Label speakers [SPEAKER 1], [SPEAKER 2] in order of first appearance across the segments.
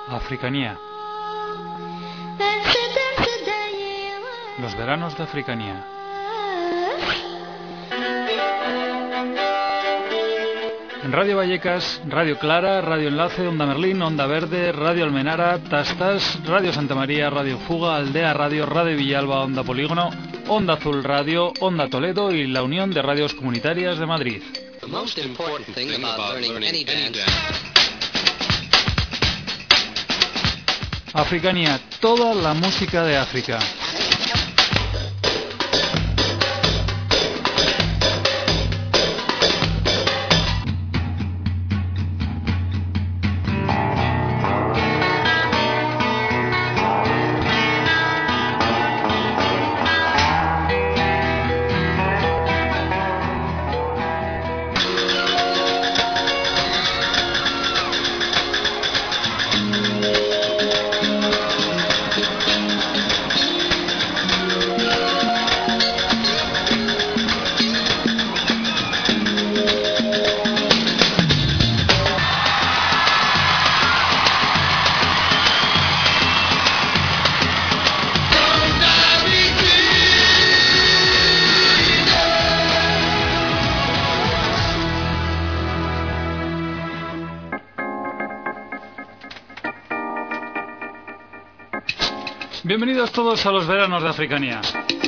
[SPEAKER 1] Africanía. Los veranos de Africanía. En Radio Vallecas, Radio Clara, Radio Enlace, Onda Merlín, Onda Verde, Radio Almenara, Tastas, Radio Santa María, Radio Fuga, Aldea Radio, Radio Villalba, Onda Polígono, Onda Azul Radio, Onda Toledo y la Unión de Radios Comunitarias de Madrid. Africanía, toda la música de África. Bienvenidos todos a los veranos de Africanía.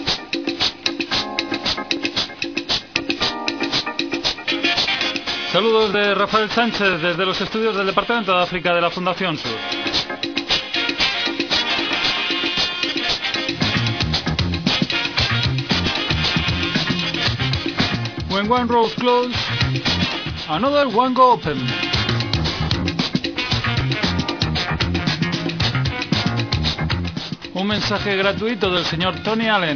[SPEAKER 1] Saludos de Rafael Sánchez desde los estudios del Departamento de África de la Fundación Sur. When one road closed, another one go open. Un mensaje gratuito del señor Tony Allen.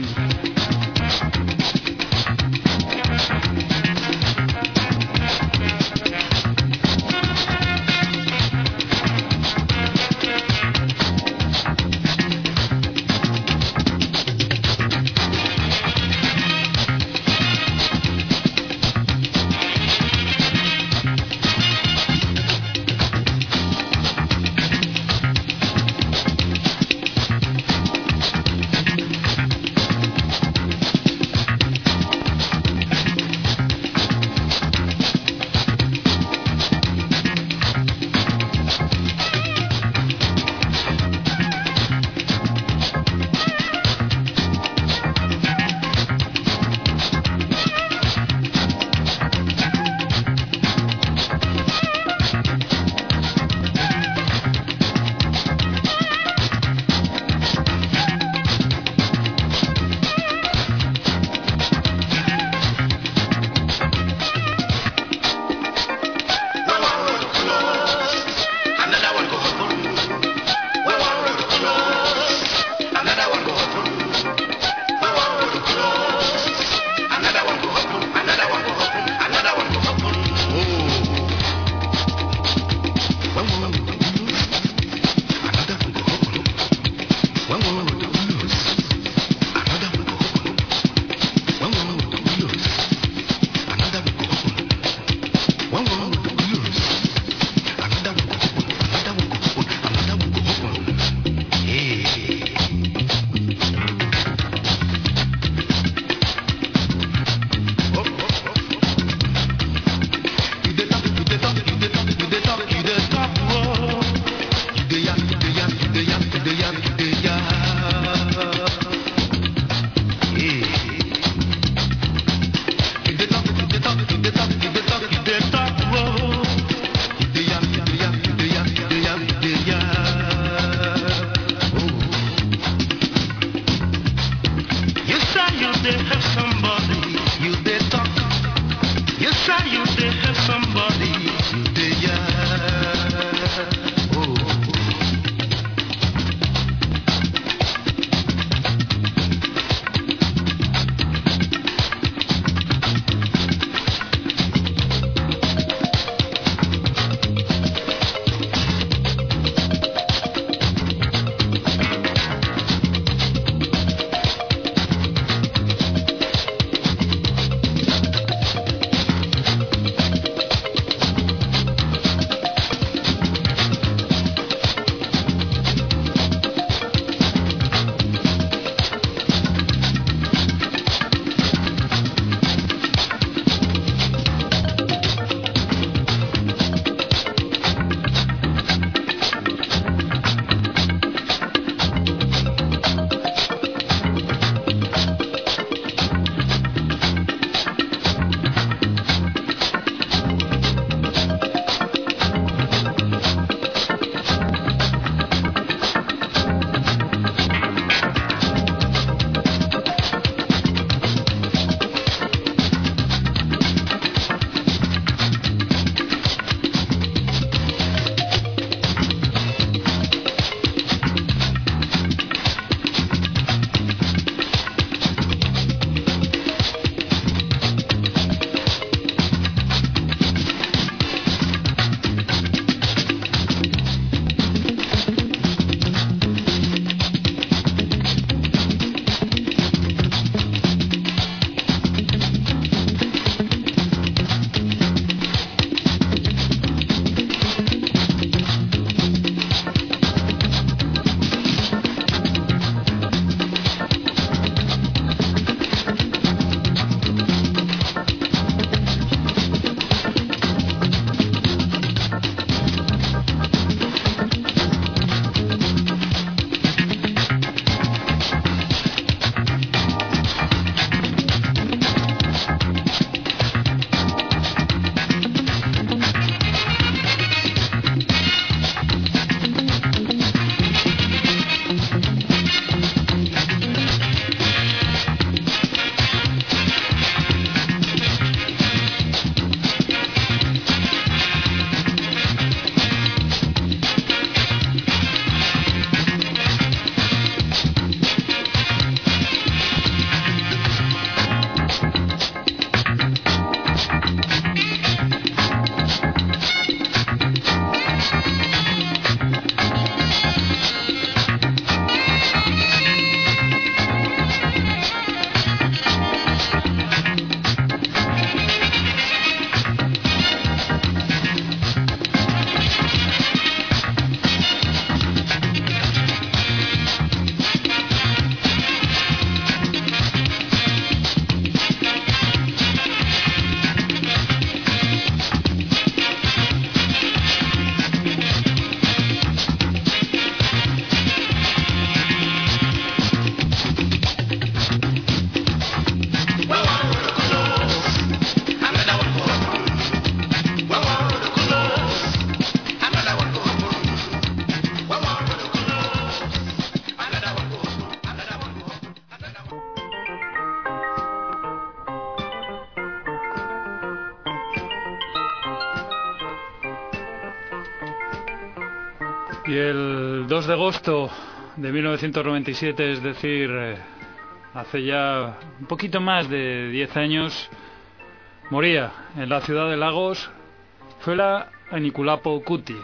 [SPEAKER 1] Y el 2 de agosto de 1997, es decir, hace ya un poquito más de 10 años, moría en la ciudad de Lagos Fela Anikulapo Kuti,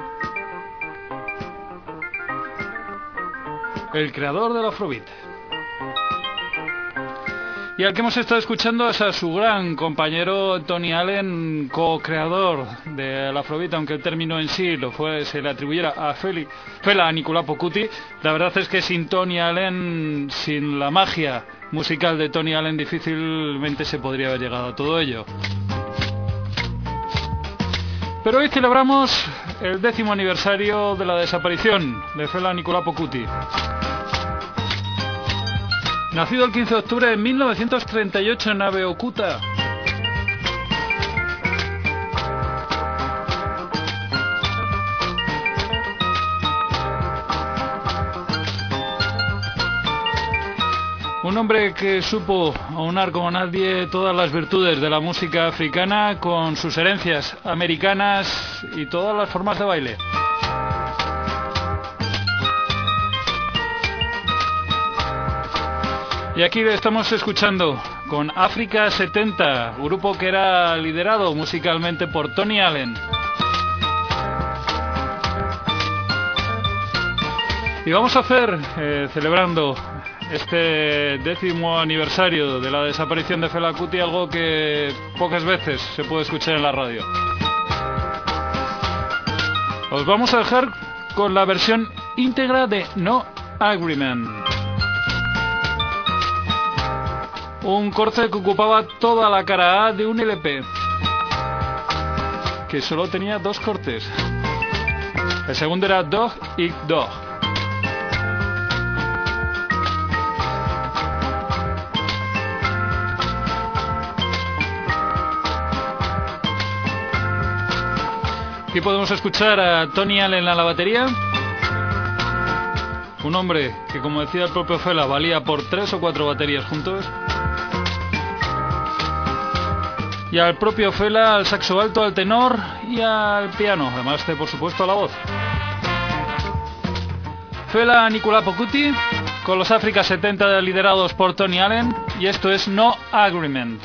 [SPEAKER 1] el creador del Afrobeat. Y al que hemos estado escuchando es a su gran compañero Tony Allen, co-creador del Afrobeat, aunque el término en sí se le atribuyera a Fela Anikulapo Kuti. La verdad es que sin Tony Allen, sin la magia musical de Tony Allen, difícilmente se podría haber llegado a todo ello. Pero hoy celebramos el 10º aniversario de la desaparición de Fela Anikulapo Kuti. Nacido el 15 de octubre de 1938 en Abeokuta. Un hombre que supo aunar como nadie todas las virtudes de la música africana con sus herencias americanas y todas las formas de baile. Y aquí le estamos escuchando con África 70, grupo que era liderado musicalmente por Tony Allen. Y vamos a hacer, celebrando este 10º aniversario de la desaparición de Fela Kuti, algo que pocas veces se puede escuchar en la radio. Os vamos a dejar con la versión íntegra de No Agreement. Un corte que ocupaba toda la cara A de un LP, que solo tenía 2 cortes. El segundo era Dog Eat Dog. Aquí podemos escuchar a Tony Allen a la batería. Un hombre que, como decía el propio Fela, valía por 3 o 4 baterías juntos. Y al propio Fela al saxo alto, al tenor y al piano, además de, por supuesto, a la voz. Fela Anikulapo Kuti con los África 70 liderados por Tony Allen, y esto es No Agreement.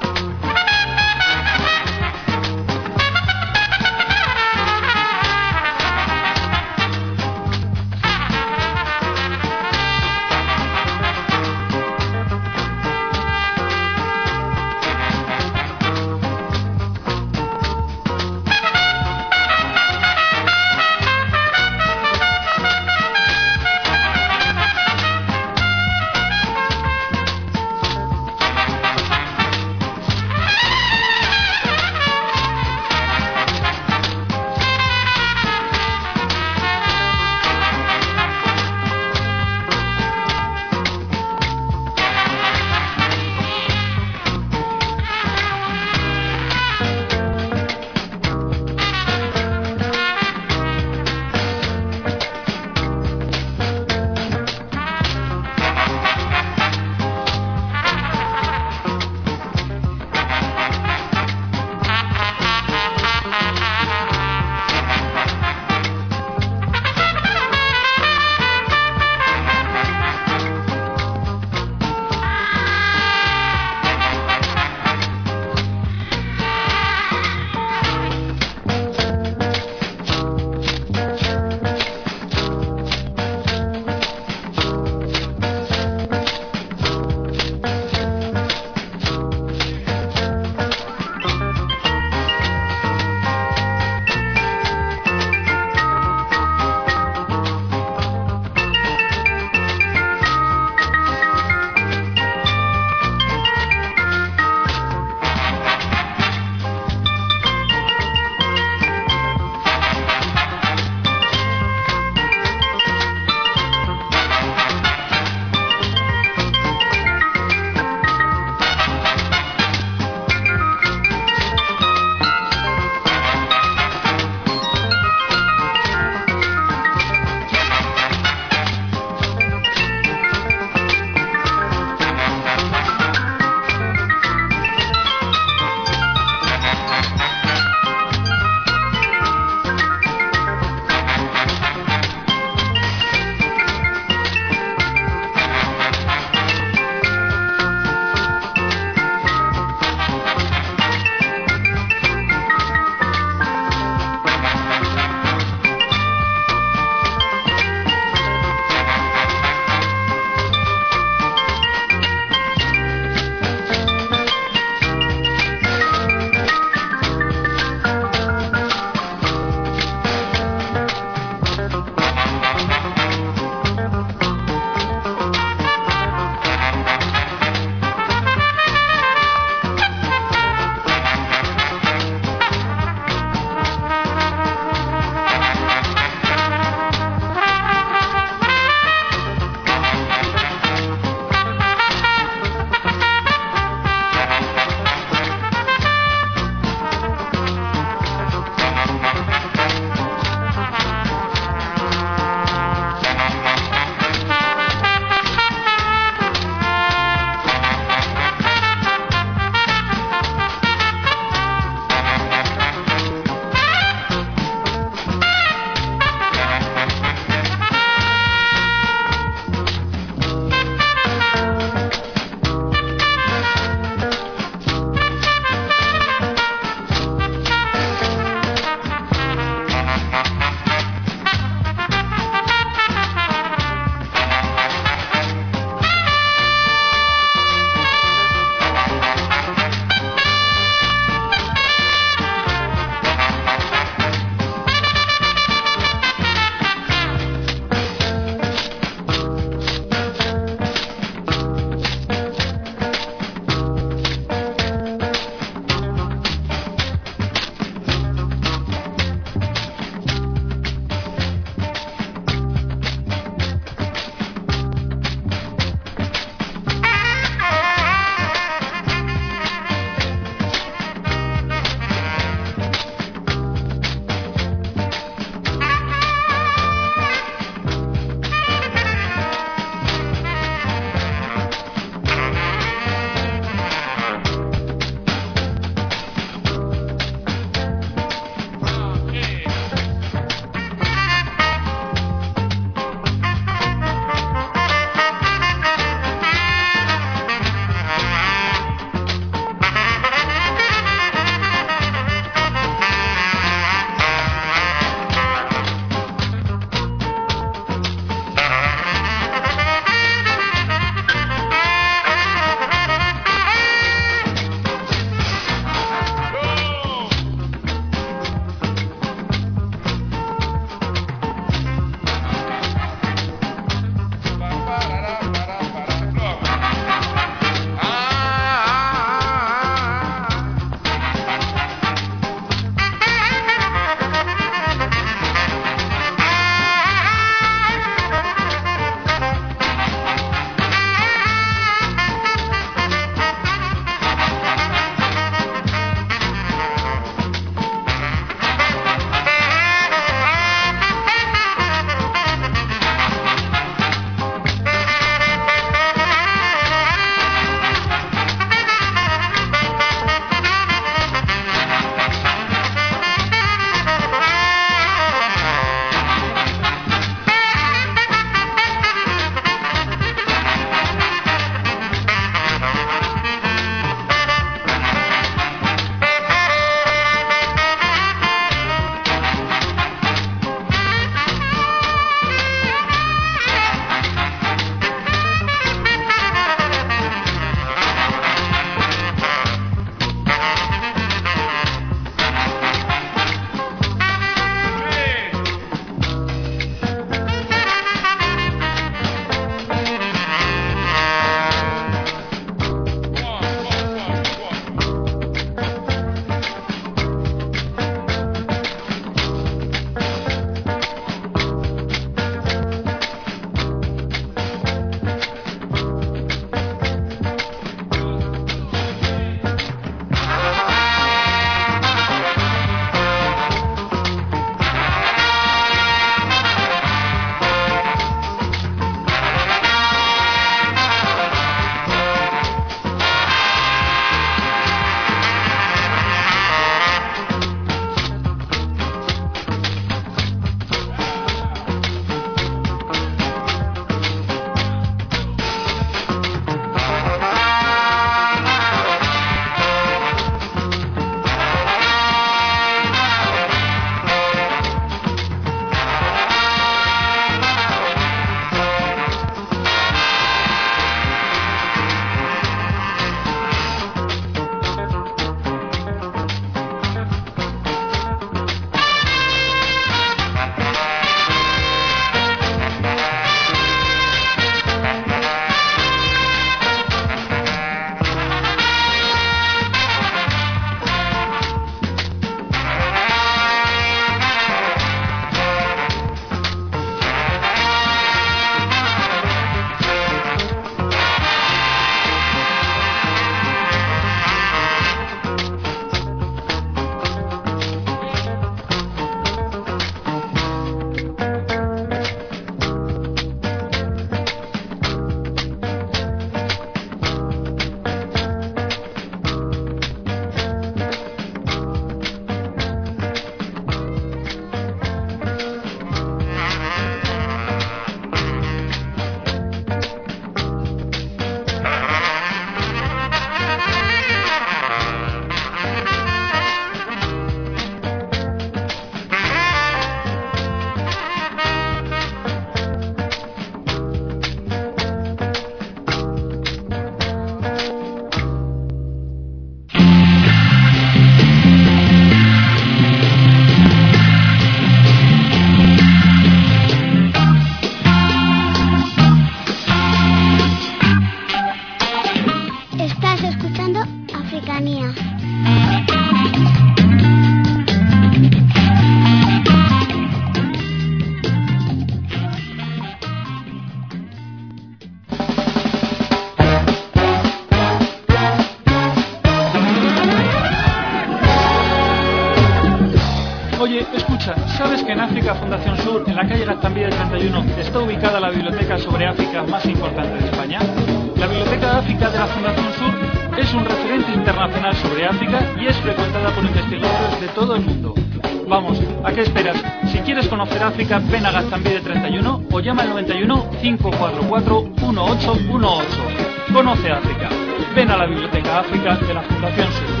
[SPEAKER 1] ¿Sabes que en África Fundación Sur, en la calle Gaztambide 31, está ubicada la biblioteca sobre África más importante de España? La Biblioteca de África de la Fundación Sur es un referente internacional sobre África y es frecuentada por investigadores de todo el mundo. Vamos, ¿a qué esperas? Si quieres conocer África, ven a Gaztambide 31 o llama al 91 544 1818. Conoce África. Ven a la Biblioteca África de la Fundación Sur.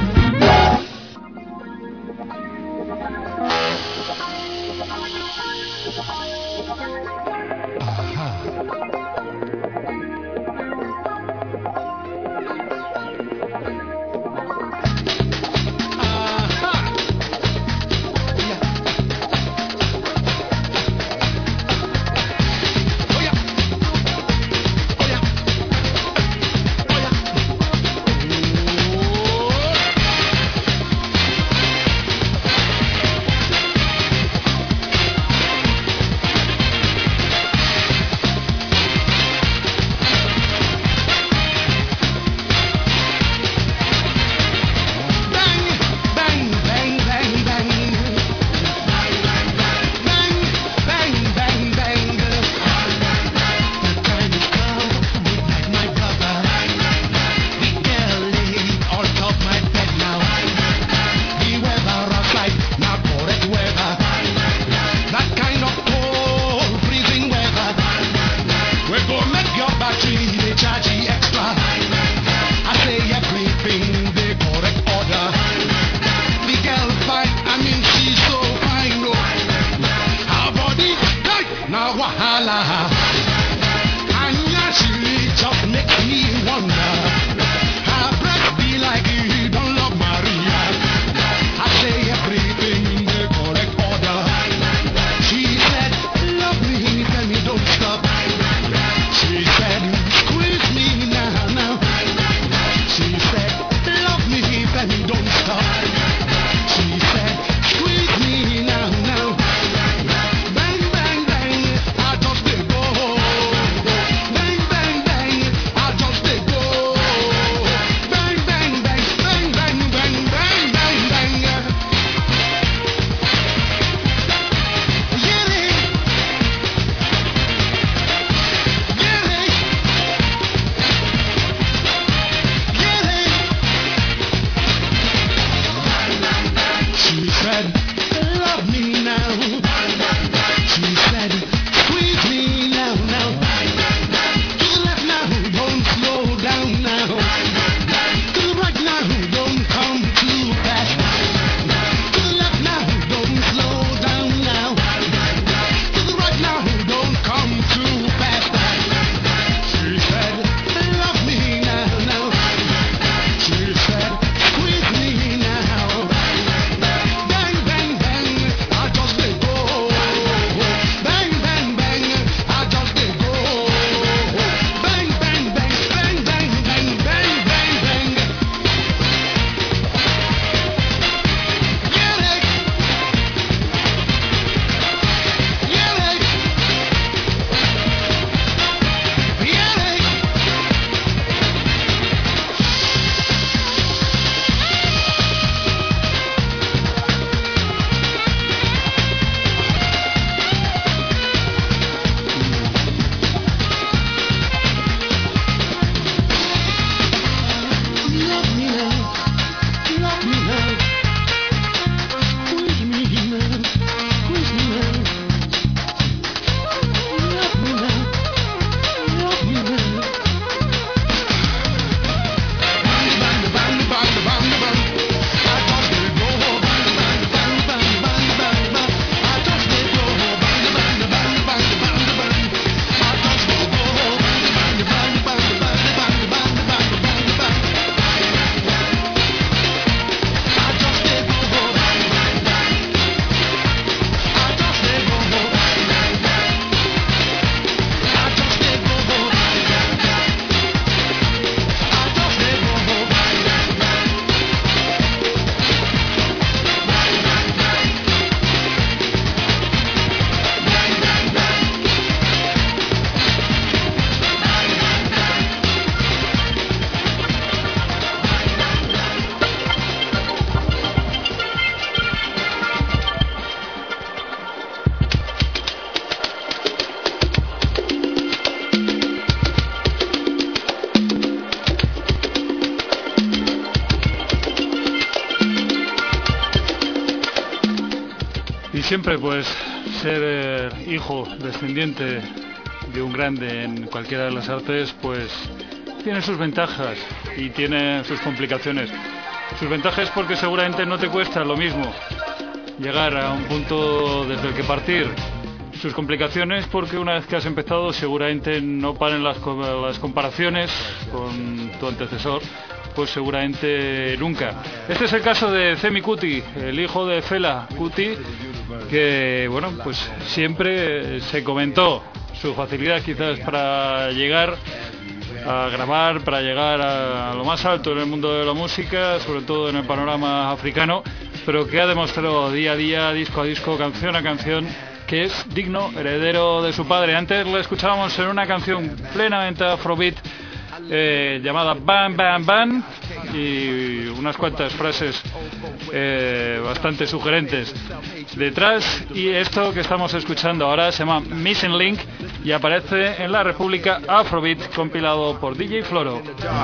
[SPEAKER 1] siempre pues ser hijo, descendiente de un grande en cualquiera de las artes, pues tiene sus ventajas y tiene sus complicaciones. Sus ventajas porque seguramente no te cuesta lo mismo llegar a un punto desde el que partir. Sus complicaciones porque una vez que has empezado seguramente no paren las comparaciones con tu antecesor, pues seguramente nunca. Este es el caso de Femi Kuti, el hijo de Fela Kuti, que bueno, pues siempre se comentó su facilidad quizás para llegar a grabar, para llegar a lo más alto en el mundo de la música, sobre todo en el panorama africano, pero que ha demostrado día a día, disco a disco, canción a canción, que es digno heredero de su padre. Antes lo escuchábamos en una canción plenamente afrobeat llamada Bam Bam Bam, y unas cuantas frases bastante sugerentes detrás, y esto que estamos escuchando ahora se llama Missing Link y aparece en la República Afrobeat, compilado por DJ Floro.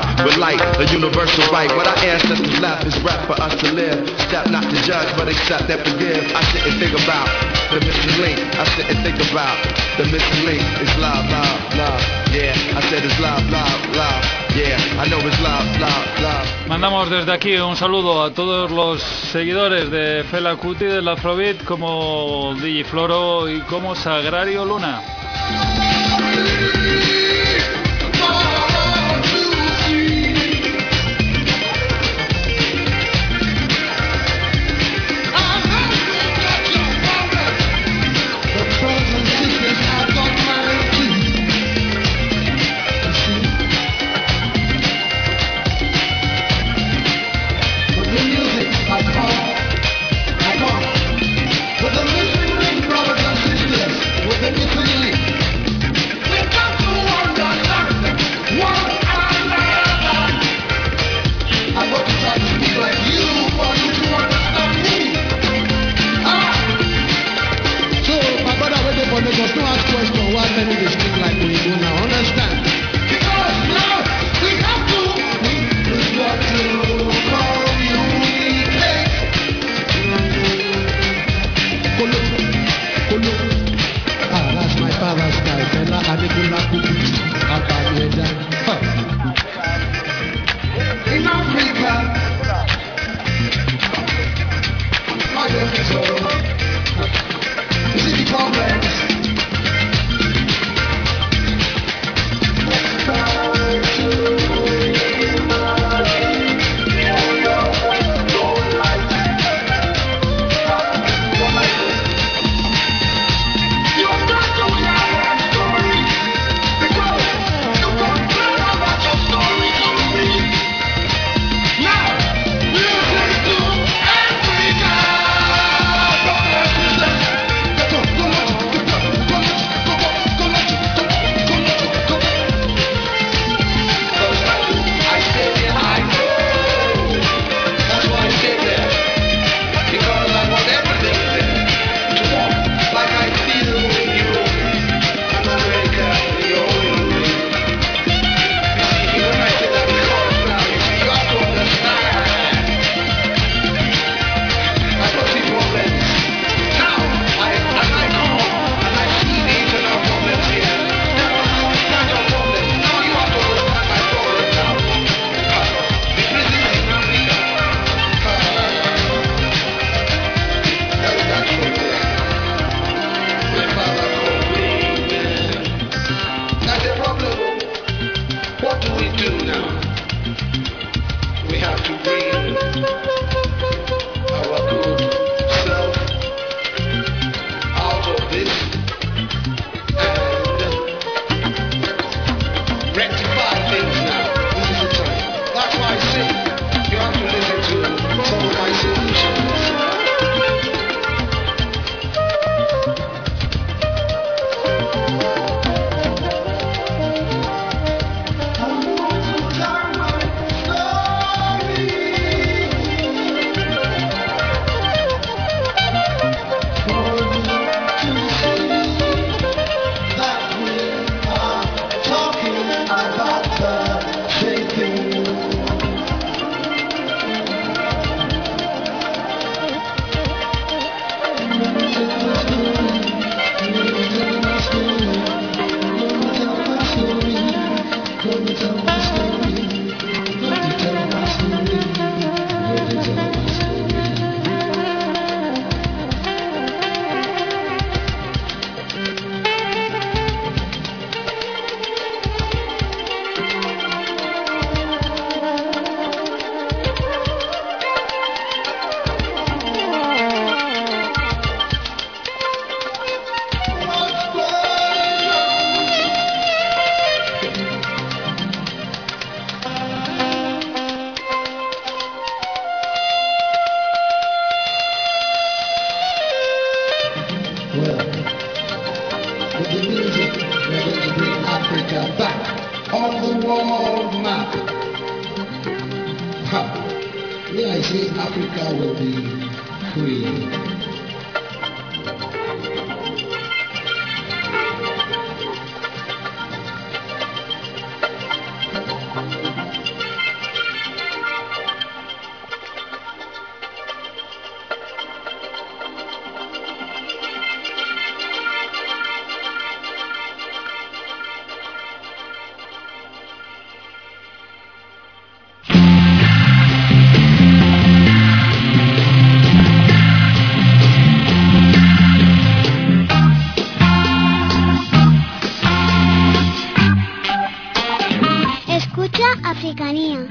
[SPEAKER 1] Mandamos desde aquí un saludo a todos los seguidores de Fela Kuti, del Afrobeat, como DJ Floro y como Sagrario Luna.
[SPEAKER 2] We're Africanía.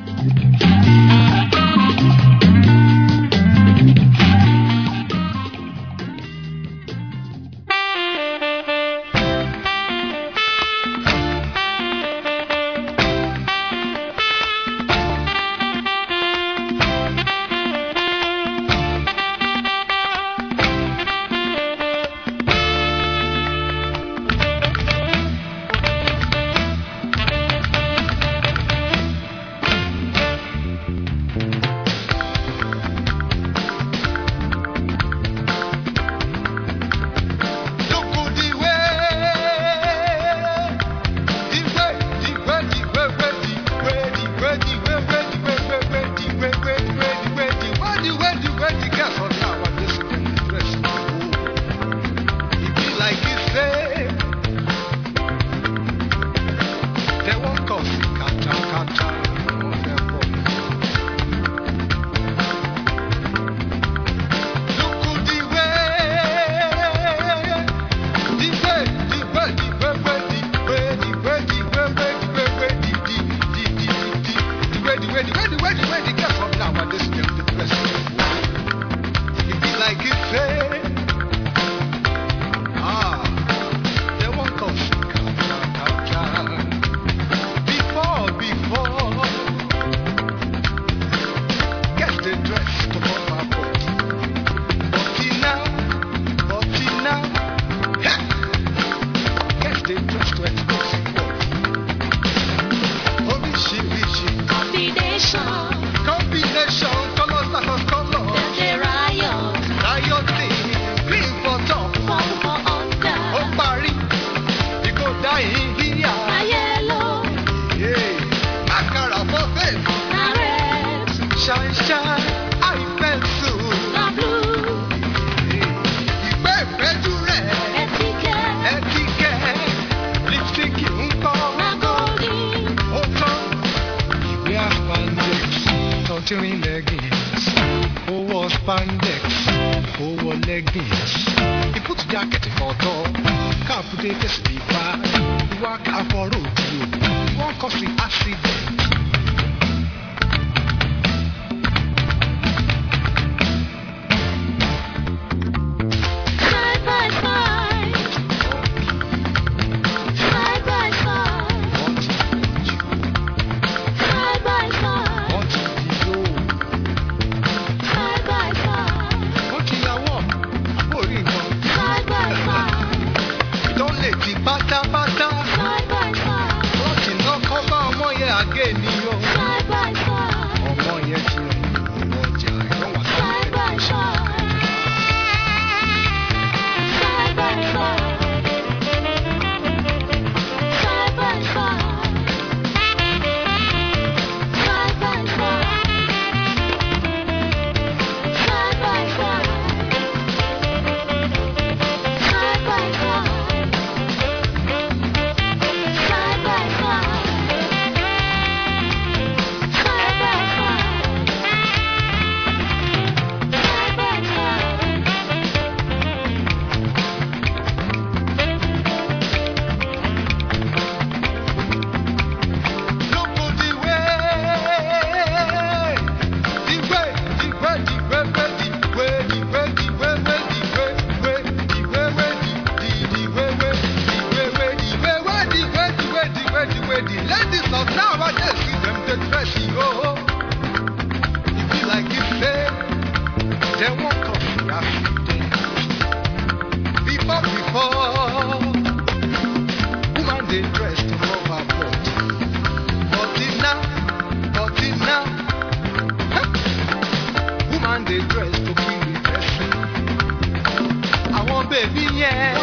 [SPEAKER 2] But nowadays, see them they dress you. It be like if they won't come accident. Before, woman they dress to cover butt. But now, woman they dress to be dressing. I want baby, yeah.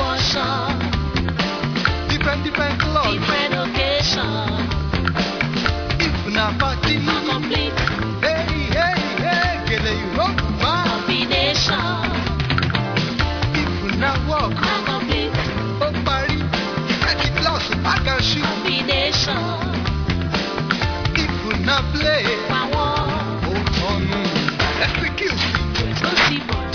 [SPEAKER 2] Different clothes.
[SPEAKER 3] Different occasion.
[SPEAKER 2] If na party,
[SPEAKER 3] Complete
[SPEAKER 2] hey, get you rock my
[SPEAKER 3] combination.
[SPEAKER 2] If na walk,
[SPEAKER 3] Complete
[SPEAKER 2] oh party, get it lost, I can shoot.
[SPEAKER 3] combination.
[SPEAKER 2] If na play,
[SPEAKER 3] Power.
[SPEAKER 2] oh me, execute.
[SPEAKER 3] Explosive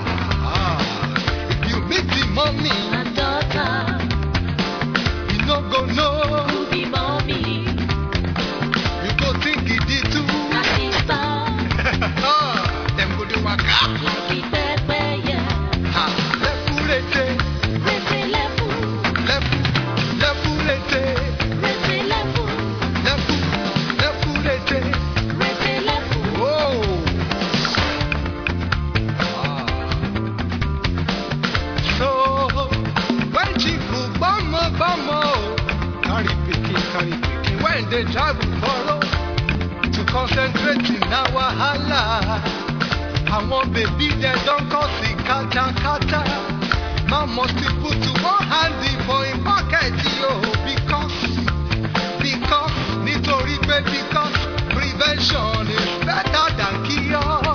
[SPEAKER 2] If you meet the mommy,
[SPEAKER 3] and daughter.
[SPEAKER 2] you no go know.
[SPEAKER 3] Who be mommy?
[SPEAKER 2] You go think it did too.
[SPEAKER 3] My sister.
[SPEAKER 2] Them go do waka.
[SPEAKER 3] Happy birthday, yeah.
[SPEAKER 2] Ha, lefurete,
[SPEAKER 3] Rete lefu.
[SPEAKER 2] lefurete,
[SPEAKER 3] Rete lefu.
[SPEAKER 2] lefurete.
[SPEAKER 3] Rete lefu.
[SPEAKER 2] Whoa. So when people bum, carry picking. When they drive borrow to concentrate in our hala. I want baby they don't cause the kata. Man must be put to one hand for him pocket, yo. Because nítorí pé because prevention is better than cure.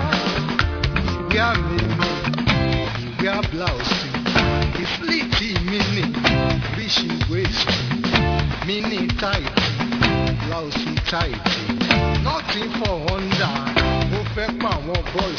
[SPEAKER 2] We are blouse. It's litty mini, rishy waist, mini tight, blouse tight. Nothing for Honda. Ó fẹ́ pa àwọn boys.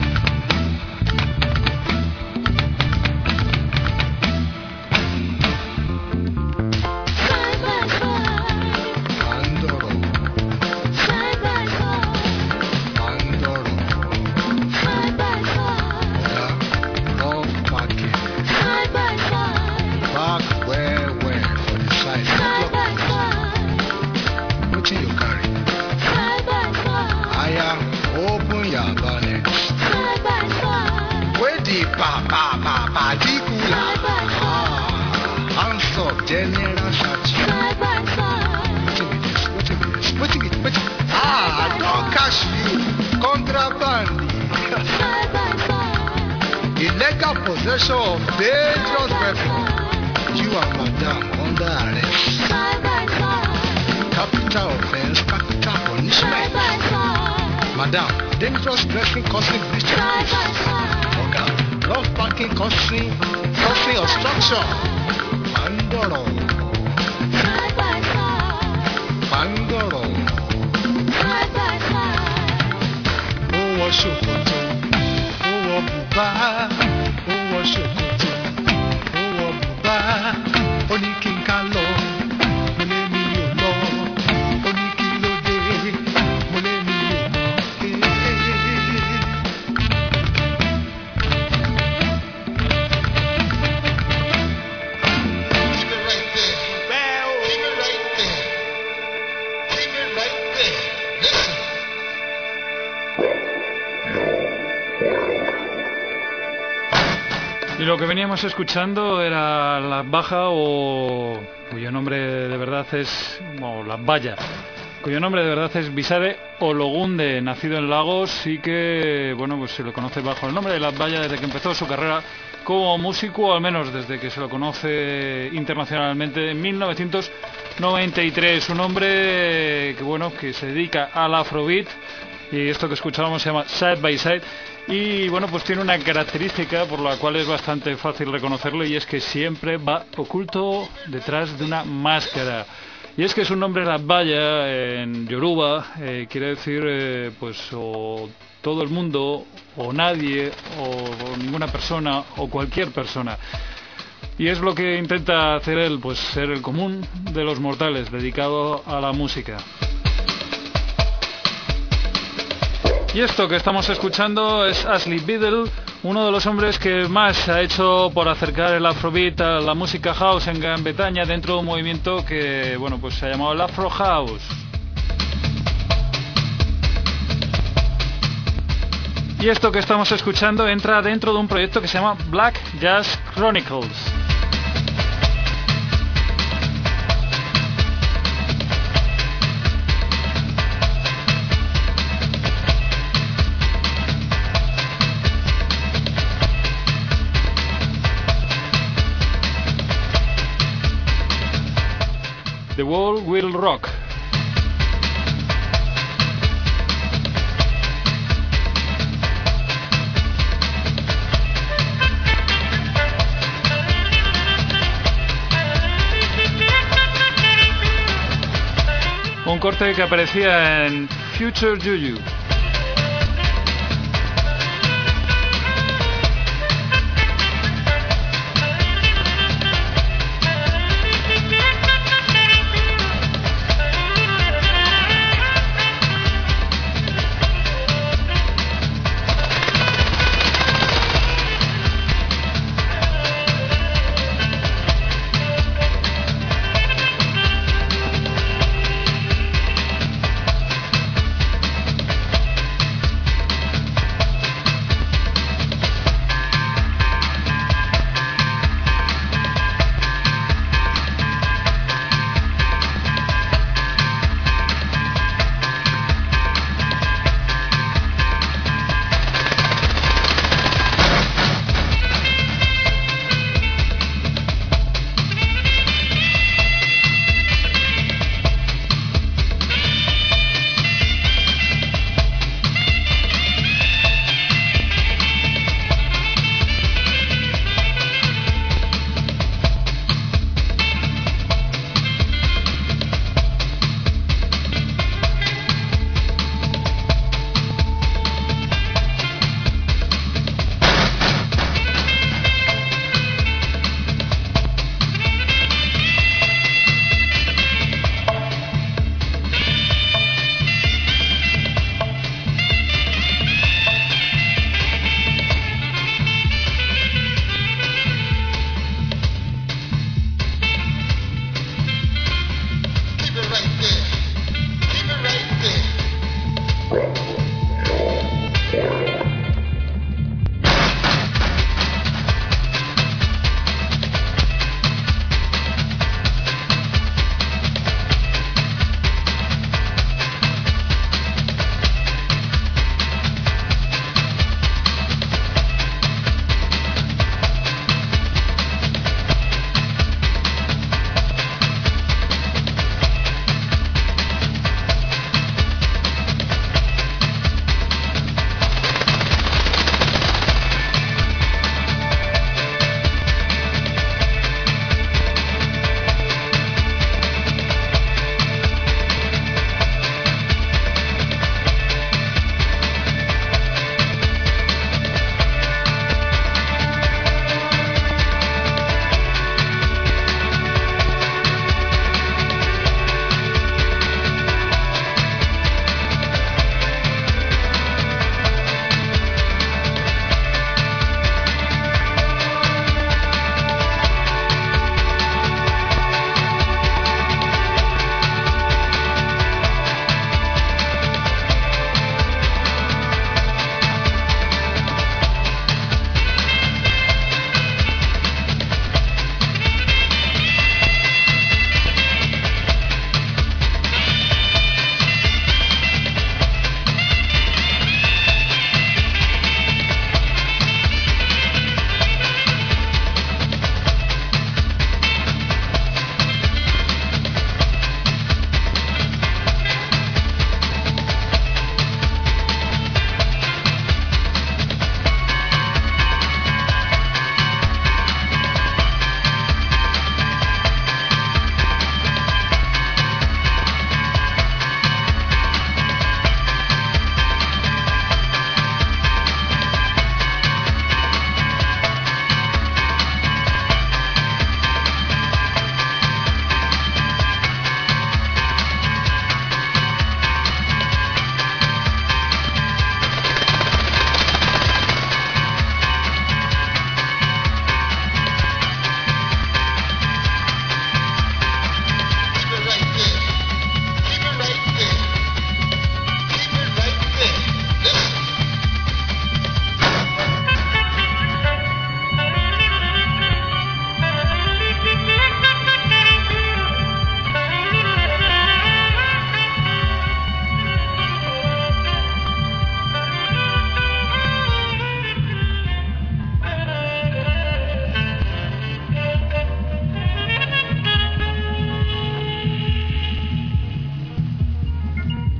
[SPEAKER 3] Side by side.
[SPEAKER 2] Andoro,
[SPEAKER 3] Side by side.
[SPEAKER 2] Andoro,
[SPEAKER 3] Side by side.
[SPEAKER 2] love parking,
[SPEAKER 3] Side by side.
[SPEAKER 2] back where for the side.
[SPEAKER 3] Side by side.
[SPEAKER 2] Wetin you carry?
[SPEAKER 3] Side by side.
[SPEAKER 2] Aya, open your bonnet.
[SPEAKER 3] Side by side.
[SPEAKER 2] Wey the particular.
[SPEAKER 3] Side by side.
[SPEAKER 2] Hands up, general search.
[SPEAKER 3] Side by side.
[SPEAKER 2] Wetin be this? Don't catch you. Contraband.
[SPEAKER 3] Side by side.
[SPEAKER 2] Illegal possession of dangerous weapon. You and madam under arrest.
[SPEAKER 3] Side by side.
[SPEAKER 2] Capital offense, capital
[SPEAKER 3] Side
[SPEAKER 2] punishment.
[SPEAKER 3] by side.
[SPEAKER 2] Madam, dangerous dressing causing breach of
[SPEAKER 3] Side by
[SPEAKER 2] peace.
[SPEAKER 3] side.
[SPEAKER 2] Oga, rough parking causing obstruction. Pandoro,
[SPEAKER 3] Side by side.
[SPEAKER 2] Pandoro.
[SPEAKER 3] Side by side.
[SPEAKER 2] Ó wọ ṣòkòtò, ó wọ bùbá, ó wọ ṣòkòtò, ó wọ bùbá. Ó ní kí n ká lọ, mo lé mi ò lọ. Ó ní kí ló dé, mo lé mi ò lọ.
[SPEAKER 1] Y lo que veníamos escuchando era La Baja, o cuyo nombre de verdad es, o La Valla, cuyo nombre de verdad es Bisare Ologunde, nacido en Lagos y que, bueno, pues se lo conoce bajo el nombre de La Valla desde que empezó su carrera como músico, o al menos desde que se lo conoce internacionalmente en 1993. Un hombre que, bueno, que se dedica al afrobeat, y esto que escuchábamos se llama Side by Side. Y bueno, pues tiene una característica por la cual es bastante fácil reconocerlo, y es que siempre va oculto detrás de una máscara. Y es que su nombre La Valla en Yoruba quiere decir pues o todo el mundo, o nadie, o ninguna persona, o cualquier persona. Y es lo que intenta hacer él, pues ser el común de los mortales, dedicado a la música. Y esto que estamos escuchando es Ashley Biddle, Uno de los hombres que más ha hecho por acercar el Afrobeat a la música house en Gran Bretaña dentro de un movimiento que, bueno, pues se ha llamado el Afro House. Y esto que estamos escuchando entra dentro de un proyecto que se llama Black Jazz Chronicles. The World Will Rock. Un corte que aparecía en Future Juju.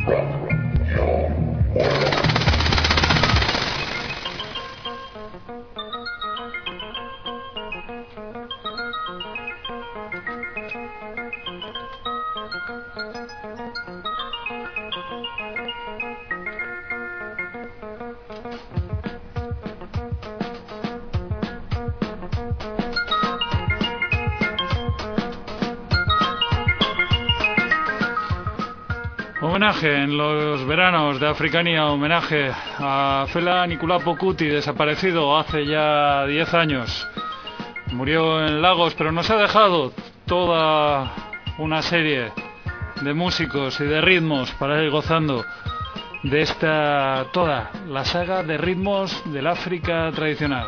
[SPEAKER 1] Homenaje en los veranos de Africania, homenaje a Fela Anikulapo Kuti, desaparecido hace ya 10 años. Murió en Lagos, pero nos ha dejado toda una serie de músicos y de ritmos para ir gozando de toda la saga de ritmos del África tradicional.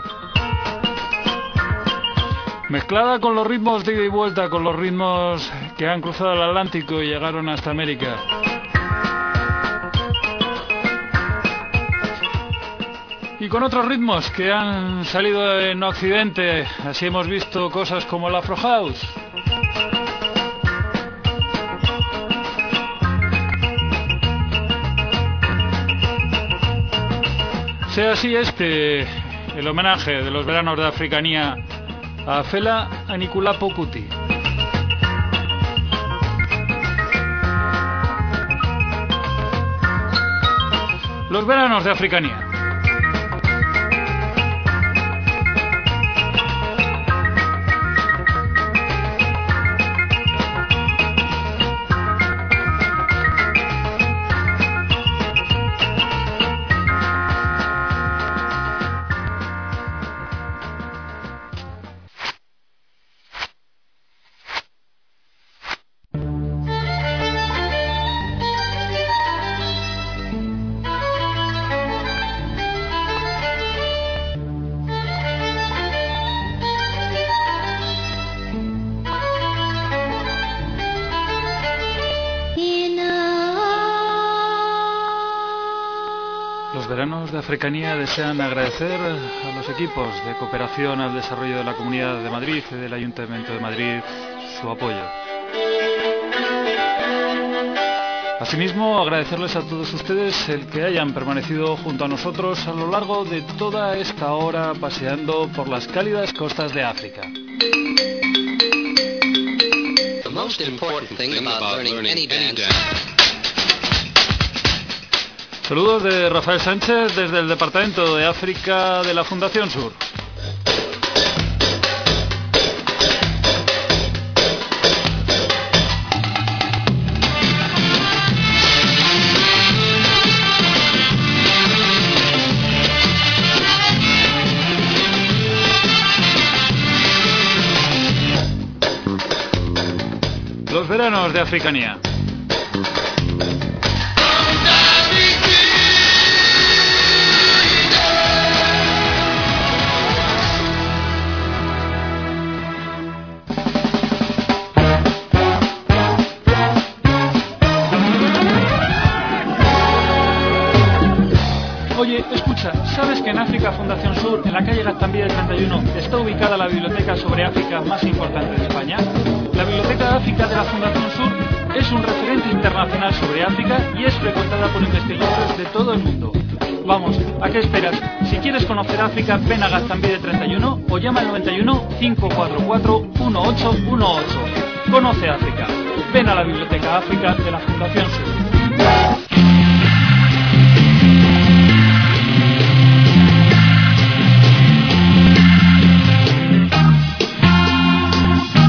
[SPEAKER 1] Mezclada con los ritmos de ida y vuelta, con los ritmos que han cruzado el Atlántico y llegaron hasta América. Y con otros ritmos que han salido en Occidente, así hemos visto cosas como el Afro House. Sea así el homenaje de los veranos de Africania a Fela Anikulapo Kuti. Los veranos de Africania. Los veranos de Africanía desean agradecer a los equipos de cooperación al desarrollo de la Comunidad de Madrid y del Ayuntamiento de Madrid su apoyo. Asimismo, agradecerles a todos ustedes el que hayan permanecido junto a nosotros a lo largo de toda esta hora paseando por las cálidas costas de África.
[SPEAKER 4] The most important thing about learning any dance.
[SPEAKER 1] Saludos de Rafael Sánchez desde el Departamento de África de la Fundación Sur. Los veranos de Africanía. Oye, escucha, ¿sabes que en África Fundación Sur, en la calle Gaztambide 31, está ubicada la biblioteca sobre África más importante de España? La Biblioteca de África de la Fundación Sur es un referente internacional sobre África y es frecuentada por investigadores de todo el mundo. Vamos, ¿a qué esperas? Si quieres conocer África, ven a Gaztambide 31 o llama al 91 544 1818. Conoce África. Ven a la Biblioteca África de la Fundación Sur.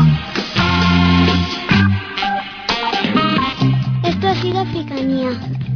[SPEAKER 3] Esto ha sido Africanía.